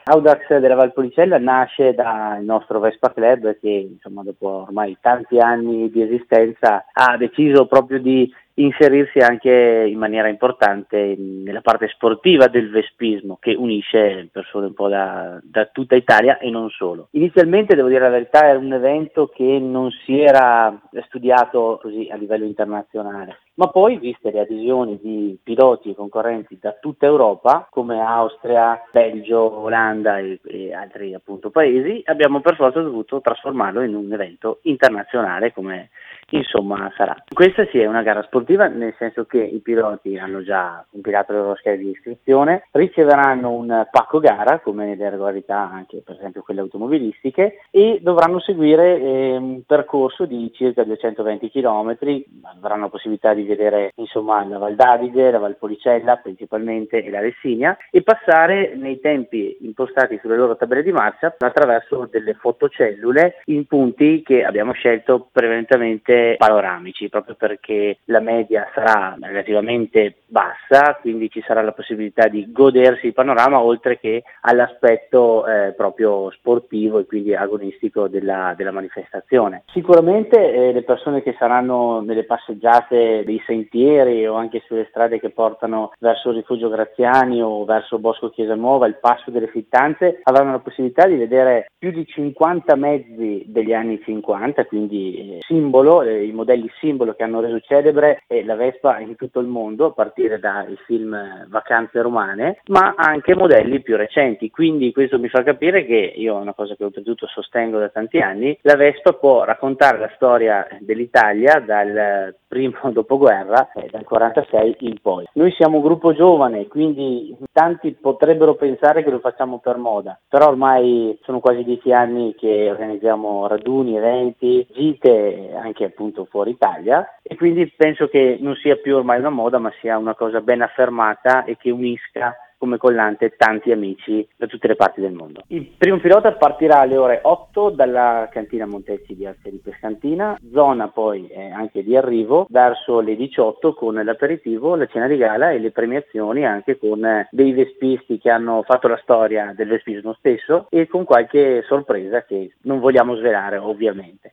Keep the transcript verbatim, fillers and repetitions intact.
Audax della Valpolicella nasce dal nostro Vespa Club che insomma dopo ormai tanti anni di esistenza ha deciso proprio di inserirsi anche in maniera importante nella parte sportiva del vespismo che unisce persone un po' da, da tutta Italia e non solo. Inizialmente, devo dire la verità, era un evento che non si era studiato così a livello internazionale, ma poi, viste le adesioni di piloti e concorrenti da tutta Europa, come Austria, Belgio, Olanda e, e altri appunto paesi, abbiamo per forza dovuto trasformarlo in un evento internazionale come insomma sarà. Questa sì è una gara sportiva, nel senso che i piloti hanno già compilato le loro schede di iscrizione, riceveranno un pacco gara come nelle regolarità anche per esempio quelle automobilistiche e dovranno seguire eh, un percorso di circa duecentoventi chilometri, avranno la possibilità di vedere insomma la Val d'Adige, la Valpolicella principalmente e la Lessinia e passare nei tempi impostati sulle loro tabelle di marcia attraverso delle fotocellule in punti che abbiamo scelto prevalentemente panoramici, proprio perché la media sarà relativamente bassa, quindi ci sarà la possibilità di godersi il panorama oltre che all'aspetto eh, proprio sportivo e quindi agonistico della, della manifestazione. Sicuramente eh, le persone che saranno nelle passeggiate dei sentieri o anche sulle strade che portano verso il Rifugio Graziani o verso Bosco Chiesa Nuova, il Passo delle Fittanze, avranno la possibilità di vedere più di cinquanta mezzi degli anni cinquanta, quindi eh, simbolo, eh, i modelli simbolo che hanno reso celebre eh, la Vespa in tutto il mondo, a partire dai film eh, Vacanze Romane, ma anche modelli più recenti. Quindi questo mi fa capire che io, una cosa che oltretutto sostengo da tanti anni, la Vespa può raccontare la storia dell'Italia dal primo dopoguerra, eh, dal quarantasei in poi. Noi siamo un gruppo giovane, quindi tanti potrebbero pensare che lo facciamo per moda, però ormai sono quasi dieci anni che organizziamo raduni, eventi, gite anche appunto fuori Italia e quindi penso che non sia più ormai una moda ma sia una cosa ben affermata e che unisca come collante tanti amici da tutte le parti del mondo. Il primo pilota partirà alle ore otto dalla cantina Montecchi di Arsia di Pescantina, zona poi eh, anche di arrivo verso le diciotto con l'aperitivo, la cena di gala e le premiazioni anche con eh, dei vespisti che hanno fatto la storia del vespismo stesso e con qualche sorpresa che non vogliamo svelare ovviamente.